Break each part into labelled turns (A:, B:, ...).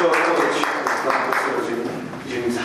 A: odpowiedź dla profesora Ziemińskiego.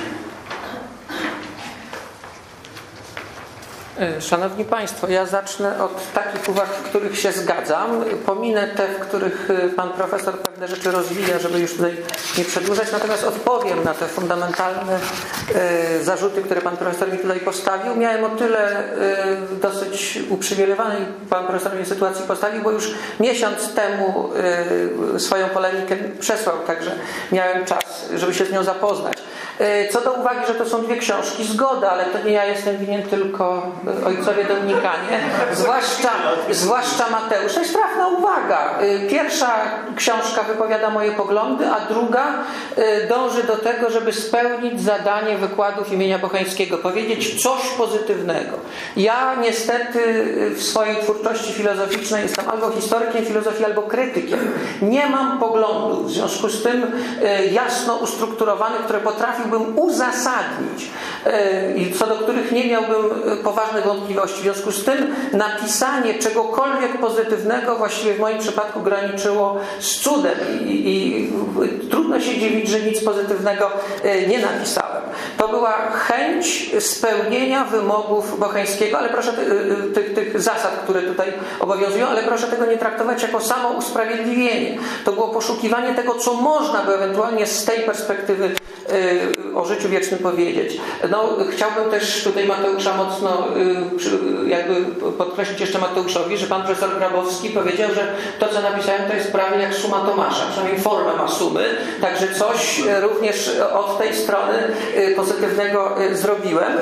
B: Szanowni Państwo, ja zacznę od takich uwag, w których się zgadzam. Pominę te, w których pan profesor pewne rzeczy rozwija, żeby już tutaj nie przedłużać. Natomiast odpowiem na te fundamentalne zarzuty, które pan profesor mi tutaj postawił. Miałem o tyle dosyć uprzywilejowanej pan profesor mnie sytuacji postawił, bo już miesiąc temu swoją polemikę przesłał, także miałem czas, żeby się z nią zapoznać. Co do uwagi, że to są dwie książki, zgoda, ale to nie ja jestem winien, tylko ojcowie dominikanie, zwłaszcza Mateusz. To jest trafna uwaga. Pierwsza książka wypowiada moje poglądy, a druga dąży do tego, żeby spełnić zadanie wykładów imienia Bocheńskiego, powiedzieć coś pozytywnego. Ja niestety w swojej twórczości filozoficznej jestem albo historykiem filozofii, albo krytykiem. Nie mam poglądów, w związku z tym jasno ustrukturowanych, które potrafiłbym uzasadnić i co do których nie miałbym poważnych wątpliwości. W związku z tym napisanie czegokolwiek pozytywnego właściwie w moim przypadku graniczyło z cudem i trudno się dziwić, że nic pozytywnego nie napisałem. To była chęć spełnienia wymogów Bocheńskiego, ale proszę tych zasad, które tutaj obowiązują, ale proszę tego nie traktować jako samo usprawiedliwienie. To było poszukiwanie tego, co można by ewentualnie z tej perspektywy o życiu wiecznym powiedzieć. No, chciałbym też tutaj Mateusza mocno jakby podkreślić jeszcze Mateuszowi, że pan profesor Grabowski powiedział, że to, co napisałem, to jest prawie jak suma Tomasza, przynajmniej formę ma sumy, także coś również od tej strony pozytywnego zrobiłem.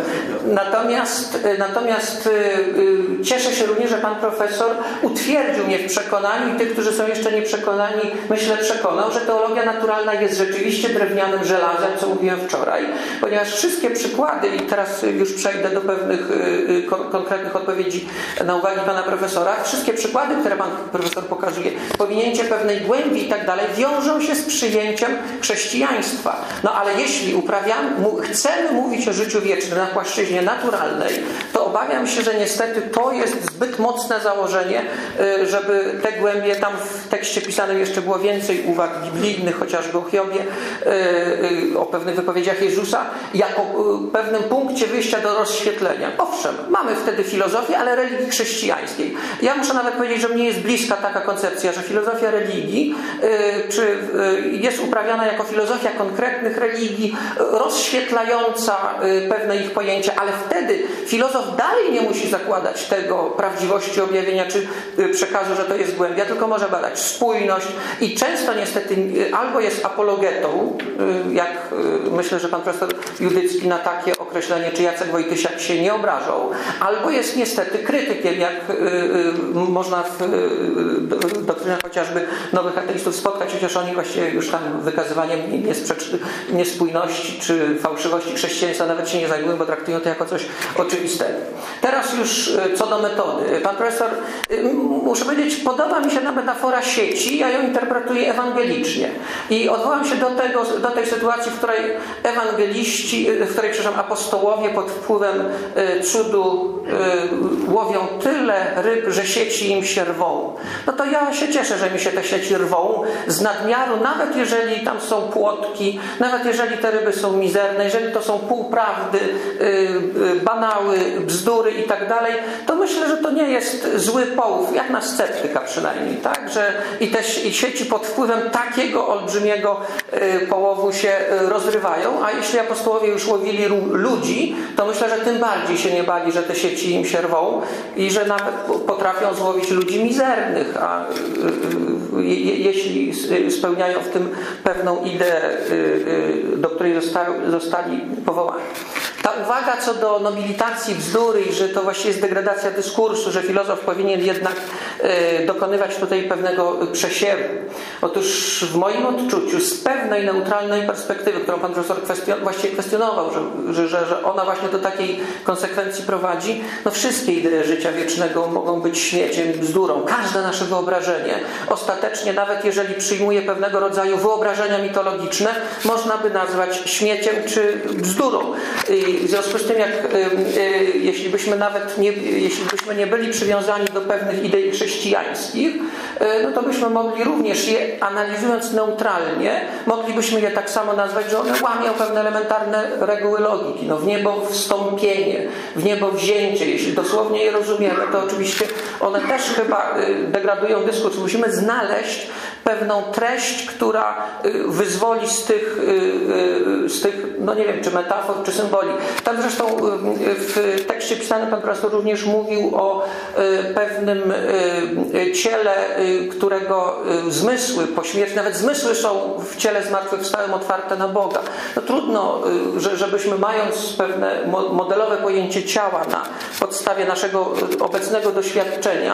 B: Natomiast cieszę się również, że pan profesor utwierdził mnie w przekonaniu i tych, którzy są jeszcze nieprzekonani, myślę, przekonał, że teologia naturalna jest rzeczywiście drewnianym żelazem, co mówiłem wczoraj, ponieważ wszystkie przykłady, i teraz już przejdę do pewnych konkretnych odpowiedzi na uwagi pana profesora, wszystkie przykłady, które pan profesor pokazuje, powinięcie pewnej głębi i tak dalej, wiążą się z przyjęciem chrześcijaństwa. No ale jeśli chcemy mówić o życiu wiecznym na płaszczyźnie naturalnej, to obawiam się, że niestety to jest zbyt mocne założenie, żeby te głębie, tam w tekście pisanym jeszcze było więcej uwag biblijnych, chociażby o Hiobie, o pewnych wypowiedziach Jezusa, jako pewnym punkcie wyjścia do rozświetlenia. Owszem, mamy wtedy filozofię, ale religii chrześcijańskiej. Ja muszę nawet powiedzieć, że mnie jest bliska taka koncepcja, że filozofia religii jest uprawiana jako filozofia konkretnych religii, rozświetlająca pewne ich pojęcia, ale wtedy filozof dalej nie musi zakładać tego prawdziwości objawienia czy przekazu, że to jest głębia, tylko może badać spójność i często niestety albo jest apologetą, jak myślę, że pan profesor Judycki na takie określenie, czy Jacek Wojtysiak się nie obrażą, albo jest niestety krytykiem, jak można w doktrynach chociażby nowych ateistów spotkać, chociaż oni właściwie już tam wykazywaniem niespójności czy fałszywości chrześcijaństwa nawet się nie zajmują, bo traktują to jako coś oczywistego. Teraz już co do metody. Pan profesor, muszę powiedzieć, podoba mi się ta metafora sieci, ja ją interpretuję ewangelicznie i odwołam się do tej sytuacji, w której apostołowie pod wpływem cudu łowią tyle ryb, że sieci im się rwą. No to ja się cieszę, że mi się te sieci rwą z nadmiaru, nawet jeżeli tam są płotki, nawet jeżeli te ryby są mizerne, jeżeli to są półprawdy, banały, bzdury i tak dalej, to myślę, że to nie jest zły połów, jak na sceptyka przynajmniej, tak? Że i sieci pod wpływem takiego olbrzymiego połowu się rozrywają, a jeśli apostołowie już łowili ludzi, to myślę, że tym bardziej się nie bali, że te sieci im się rwą i że nawet potrafią złowić ludzi mizernych, a jeśli spełniają w tym pewną ideę, do której zostali powołani. Ta uwaga co do nobilitacji bzdury i że to właściwie jest degradacja dyskursu, że filozof powinien jednak dokonywać tutaj pewnego przesiewu. Otóż w moim odczuciu z pewnej neutralnej perspektywy, którą pan profesor właściwie kwestionował, że ona właśnie do takiej konsekwencji prowadzi, no wszystkie idee życia wiecznego mogą być śmieciem, bzdurą. Każde nasze wyobrażenie ostatecznie, nawet jeżeli przyjmuje pewnego rodzaju wyobrażenia mitologiczne, można by nazwać śmieciem czy bzdurą. I w związku z tym, jeśli byśmy nie byli przywiązani do pewnych idei chrześcijańskich, no to byśmy mogli również je, analizując neutralnie, moglibyśmy je tak samo nazwać, że one łamią pewne elementarne reguły logiki. No, w niebo wstąpienie, w niebo wzięcie, jeśli dosłownie je rozumiemy, to oczywiście one też chyba degradują dyskurs. Musimy znaleźć pewną treść, która wyzwoli z tych, no nie wiem, czy metafor, czy symboli. Tam zresztą w tekście pisanym pan profesor również mówił o pewnym ciele, którego zmysły po śmierci, nawet zmysły są w ciele zmartwychwstałym otwarte na Boga. No trudno, żebyśmy mając pewne modelowe pojęcie ciała na podstawie naszego obecnego doświadczenia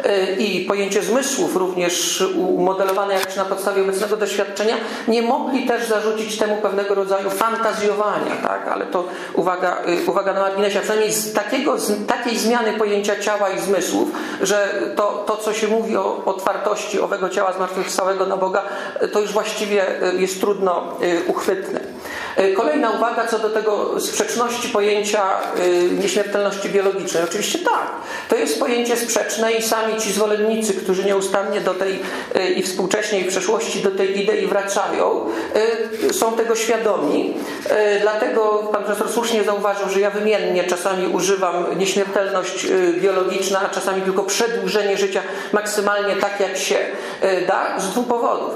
B: i pojęcie zmysłów również umodelowane jakoś na podstawie obecnego doświadczenia, nie mogli też zarzucić temu pewnego rodzaju fantazjowania, tak? Ale to uwaga na marginesie, a przynajmniej z takiej zmiany pojęcia ciała i zmysłów, że to co się mówi o otwartości owego ciała zmartwychwstałego na Boga, to już właściwie jest trudno uchwytne. Kolejna uwaga co do tego sprzeczności pojęcia nieśmiertelności biologicznej. Oczywiście tak, to jest pojęcie sprzeczne i sami ci zwolennicy, którzy nieustannie do tej i współcześnie i w przeszłości do tej idei wracają, są tego świadomi. Dlatego pan profesor słusznie zauważył, że ja wymiennie czasami używam nieśmiertelność biologiczna, a czasami tylko przedłużenie życia maksymalnie tak jak się da, z dwóch powodów.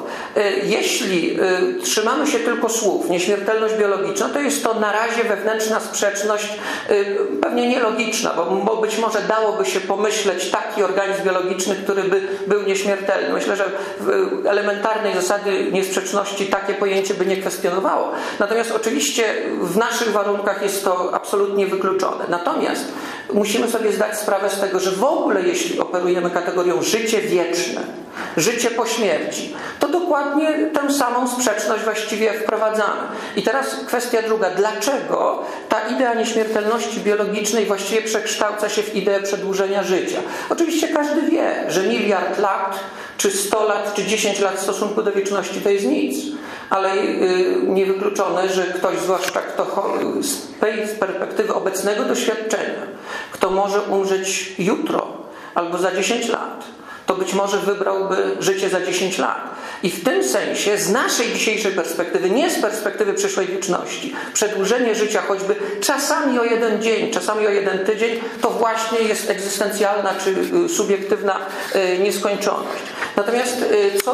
B: Jeśli trzymamy się tylko słów nieśmiertelność biologiczna, to jest to na razie wewnętrzna sprzeczność, pewnie nielogiczna, bo być może dałoby się pomyśleć taki organizm biologiczny, który by był nieśmiertelny. Myślę, że elementarnej zasady niesprzeczności takie pojęcie by nie kwestionowało. Natomiast oczywiście w naszych warunkach jest to absolutnie wykluczone. Natomiast musimy sobie zdać sprawę z tego, że w ogóle jeśli operujemy kategorią życie wieczne, życie po śmierci, to dokładnie tę samą sprzeczność właściwie wprowadzamy. I teraz kwestia druga. Dlaczego ta idea nieśmiertelności biologicznej właściwie przekształca się w ideę przedłużenia życia? Oczywiście każdy wie, że 1 miliard lat, czy 100 lat, czy 10 lat w stosunku do wieczności to jest nic. Ale niewykluczone, że ktoś, zwłaszcza kto z tej perspektywy obecnego doświadczenia, kto może umrzeć jutro albo za 10 lat, to być może wybrałby życie za 10 lat. I w tym sensie z naszej dzisiejszej perspektywy, nie z perspektywy przyszłej wieczności, przedłużenie życia choćby czasami o 1 dzień, czasami o 1 tydzień, to właśnie jest egzystencjalna czy subiektywna nieskończoność. Natomiast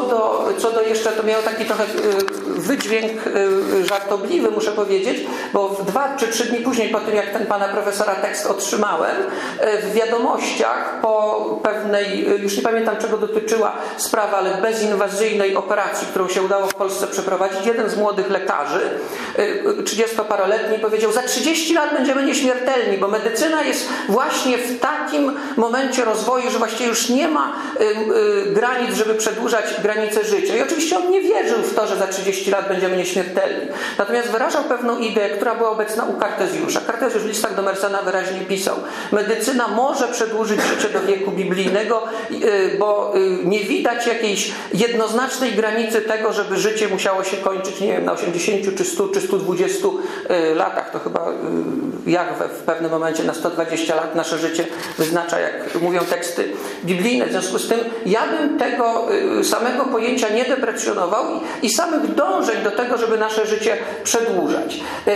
B: co do jeszcze, to miało taki trochę wydźwięk żartobliwy, muszę powiedzieć, bo 2 czy 3 dni później, po tym jak ten pana profesora tekst otrzymałem, w wiadomościach po pewnej, już nie pamiętam czego dotyczyła sprawa, ale bezinwazyjnej operacji, którą się udało w Polsce przeprowadzić, jeden z młodych lekarzy, 30-paroletni, powiedział: za 30 lat będziemy nieśmiertelni, bo medycyna jest właśnie w takim momencie rozwoju, że właściwie już nie ma granic, żeby przedłużać granice życia. I oczywiście on nie wierzył w to, że za 30 lat będziemy nieśmiertelni. Natomiast wyrażał pewną ideę, która była obecna u Kartezjusza. Kartezjusz w listach do Mersena wyraźnie pisał: medycyna może przedłużyć życie do wieku biblijnego, bo nie widać jakiejś jednoznacznej granicy tego, żeby życie musiało się kończyć, nie wiem, na 80 czy 100 czy 120 latach. To chyba Jahwe w pewnym momencie na 120 lat nasze życie wyznacza, jak mówią teksty biblijne. W związku z tym ja bym tego samego pojęcia nie deprecjonował i samych dążeń do tego, żeby nasze życie przedłużać.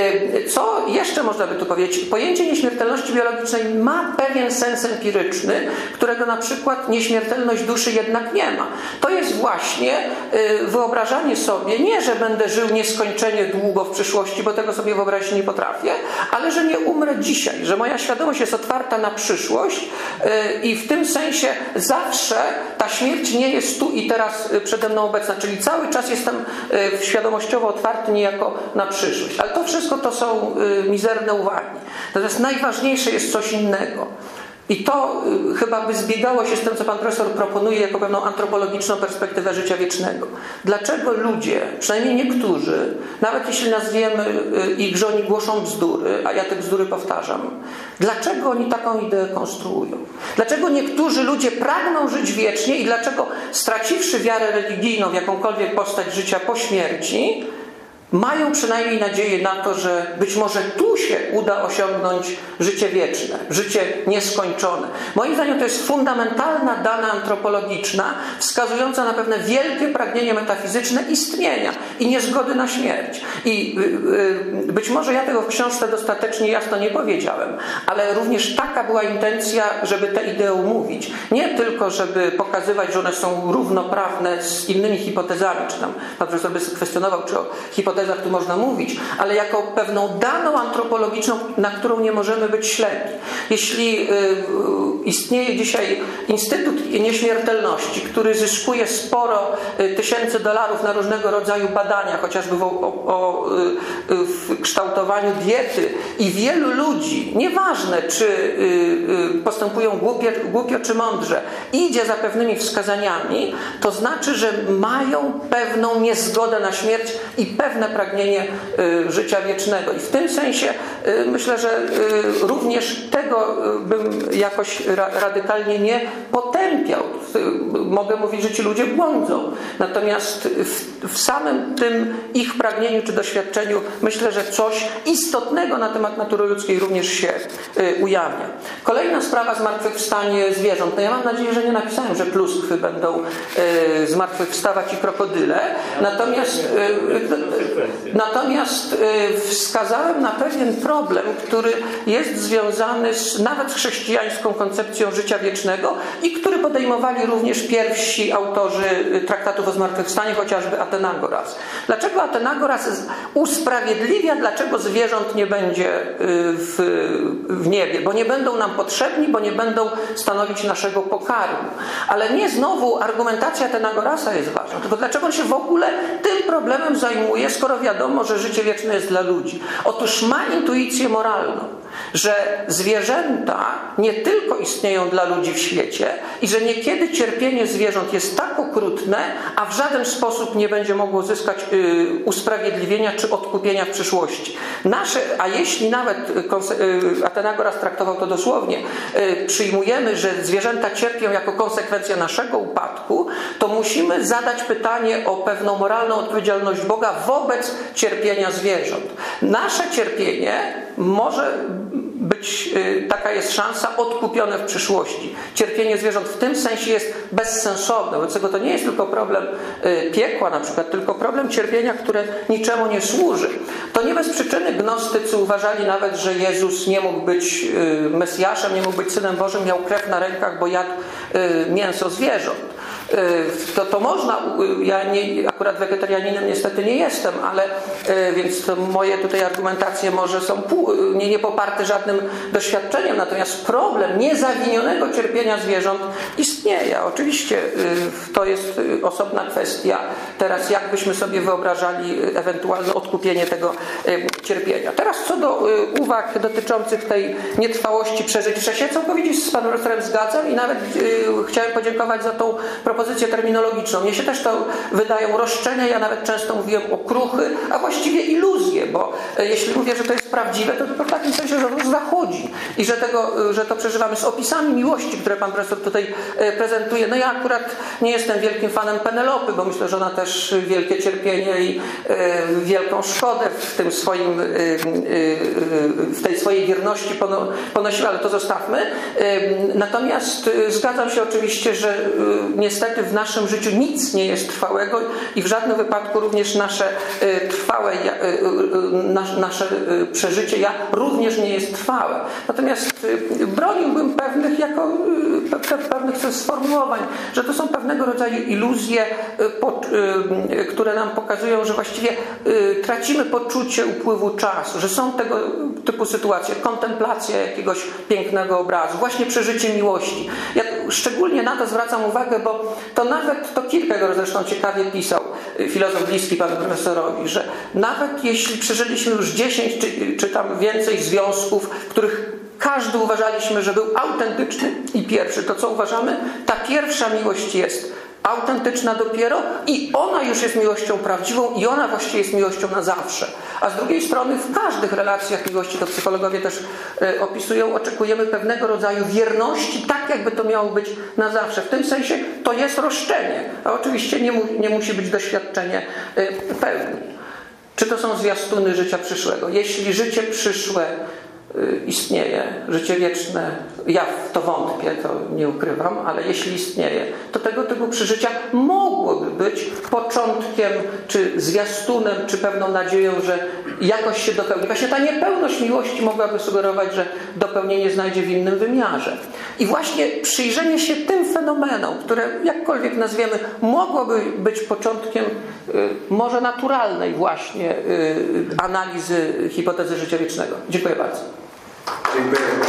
B: Co jeszcze można by tu powiedzieć? Pojęcie nieśmiertelności biologicznej ma pewien sens empiryczny, którego na przykład nieśmiertelność duszy jednak nie ma. To jest właśnie wyobrażanie sobie, nie, że będę żył nieskończenie długo w przyszłości, bo tego sobie wyobrazić nie potrafię, ale że nie umrę dzisiaj, że moja świadomość jest otwarta na przyszłość i w tym sensie zawsze ta śmierć nie jest tu i teraz przede mną obecna, czyli cały czas jestem świadomościowo otwarty niejako na przyszłość. Ale to wszystko to są mizerne uwagi. Natomiast najważniejsze jest coś innego. I to chyba by zbiegało się z tym, co pan profesor proponuje jako pewną antropologiczną perspektywę życia wiecznego. Dlaczego ludzie, przynajmniej niektórzy, nawet jeśli nazwiemy ich, że oni głoszą bzdury, a ja te bzdury powtarzam, dlaczego oni taką ideę konstruują? Dlaczego niektórzy ludzie pragną żyć wiecznie i dlaczego straciwszy wiarę religijną w jakąkolwiek postać życia po śmierci, mają przynajmniej nadzieję na to, że być może tu się uda osiągnąć życie wieczne, życie nieskończone. Moim zdaniem to jest fundamentalna dana antropologiczna, wskazująca na pewne wielkie pragnienie metafizyczne istnienia i niezgody na śmierć. I być może ja tego w książce dostatecznie jasno nie powiedziałem, ale również taka była intencja, żeby tę ideę omówić. Nie tylko, żeby pokazywać, że one są równoprawne z innymi hipotezami, czy tam pan profesor by kwestionował, czy o hipotezach tu można mówić, ale jako pewną daną antropologiczną, na którą nie możemy być ślepi. Jeśli istnieje dzisiaj Instytut Nieśmiertelności, który zyskuje sporo tysięcy dolarów na różnego rodzaju badania, chociażby w kształtowaniu diety i wielu ludzi, nieważne czy postępują głupio czy mądrze, idzie za pewnymi wskazaniami, to znaczy, że mają pewną niezgodę na śmierć i pewne pragnienie życia wiecznego. I w tym sensie myślę, że również tego bym jakoś radykalnie nie potępiał. Mogę mówić, że ci ludzie błądzą. Natomiast w samym tym ich pragnieniu czy doświadczeniu myślę, że coś istotnego na temat natury ludzkiej również się ujawnia. Kolejna sprawa, zmartwychwstanie zwierząt. No ja mam nadzieję, że nie napisałem, że pluskwy będą zmartwychwstawać i krokodyle. Natomiast wskazałem na pewien problem, który jest związany nawet z chrześcijańską koncepcją życia wiecznego i który podejmowali również pierwsi autorzy traktatów o zmartwychwstaniu, chociażby Athenagoras. Dlaczego Athenagoras usprawiedliwia, dlaczego zwierząt nie będzie w niebie? Bo nie będą nam potrzebni, bo nie będą stanowić naszego pokarmu. Ale nie znowu argumentacja Athenagorasa jest ważna, tylko dlaczego on się w ogóle tym problemem zajmuje, skoro wiadomo, że życie wieczne jest dla ludzi. Otóż ma intuicję moralną, że zwierzęta nie tylko istnieją dla ludzi w świecie i że niekiedy cierpienie zwierząt jest tak okrutne, a w żaden sposób nie będzie mogło zyskać usprawiedliwienia czy odkupienia w przyszłości. A jeśli nawet Athenagoras traktował to dosłownie, przyjmujemy, że zwierzęta cierpią jako konsekwencja naszego upadku, to musimy zadać pytanie o pewną moralną odpowiedzialność Boga wobec cierpienia zwierząt. Nasze cierpienie może być, taka jest szansa, odkupione w przyszłości. Cierpienie zwierząt w tym sensie jest bezsensowne. Wobec tego to nie jest tylko problem piekła na przykład, tylko problem cierpienia, które niczemu nie służy. To nie bez przyczyny gnostycy uważali nawet, że Jezus nie mógł być Mesjaszem, nie mógł być Synem Bożym, miał krew na rękach, bo jadł mięso zwierząt. To można, ja akurat wegetarianinem niestety nie jestem, ale więc to moje tutaj argumentacje może są nie poparte żadnym doświadczeniem, natomiast problem niezawinionego cierpienia zwierząt istnieje. Oczywiście to jest osobna kwestia. Teraz jak byśmy sobie wyobrażali ewentualne odkupienie tego cierpienia. Teraz co do uwag dotyczących tej nietrwałości przeżyć. Się całkowicie z panem profesorem zgadzam i nawet chciałem podziękować za tą propozycję terminologiczną. Mnie się też to wydają roszczenia, ja nawet często mówiłem okruchy, a właściwie iluzje, bo jeśli mówię, że to jest prawdziwe, to w takim sensie, że to zachodzi i że to przeżywamy z opisami miłości, które pan profesor tutaj prezentuje. No ja akurat nie jestem wielkim fanem Penelopy, bo myślę, że ona też wielkie cierpienie i wielką szkodę w tej swojej wierności ponosiła, ale to zostawmy. Natomiast zgadzam się oczywiście, że niestety w naszym życiu nic nie jest trwałego i w żadnym wypadku również nasze nasze przeżycie ja również nie jest trwałe. Natomiast broniłbym pewnych sformułowań, że to są pewnego rodzaju iluzje, które nam pokazują, że właściwie tracimy poczucie upływu czasu, że są tego typu sytuacje, kontemplacja jakiegoś pięknego obrazu, właśnie przeżycie miłości. Ja szczególnie na to zwracam uwagę, bo to Kierkegaard zresztą ciekawie pisał, filozof bliski panu profesorowi, że nawet jeśli przeżyliśmy już 10 czy tam więcej związków, w których każdy uważaliśmy, że był autentyczny i pierwszy, to co uważamy? Ta pierwsza miłość jest autentyczna dopiero i ona już jest miłością prawdziwą i ona właściwie jest miłością na zawsze. A z drugiej strony w każdych relacjach miłości, to psychologowie też opisują, oczekujemy pewnego rodzaju wierności, tak jakby to miało być na zawsze. W tym sensie to jest roszczenie, a oczywiście nie musi być doświadczenie pełni. Czy to są zwiastuny życia przyszłego? Jeśli życie przyszłe istnieje, życie wieczne, ja w to wątpię, to nie ukrywam, ale jeśli istnieje, to tego typu przeżycia mogłoby być początkiem, czy zwiastunem, czy pewną nadzieją, że jakoś się dopełni. Właśnie ta niepełność miłości mogłaby sugerować, że dopełnienie znajdzie w innym wymiarze. I właśnie przyjrzenie się tym fenomenom, które jakkolwiek nazwiemy, mogłoby być początkiem może naturalnej właśnie analizy hipotezy życia wiecznego. Dziękuję bardzo.
A: Dziękuję.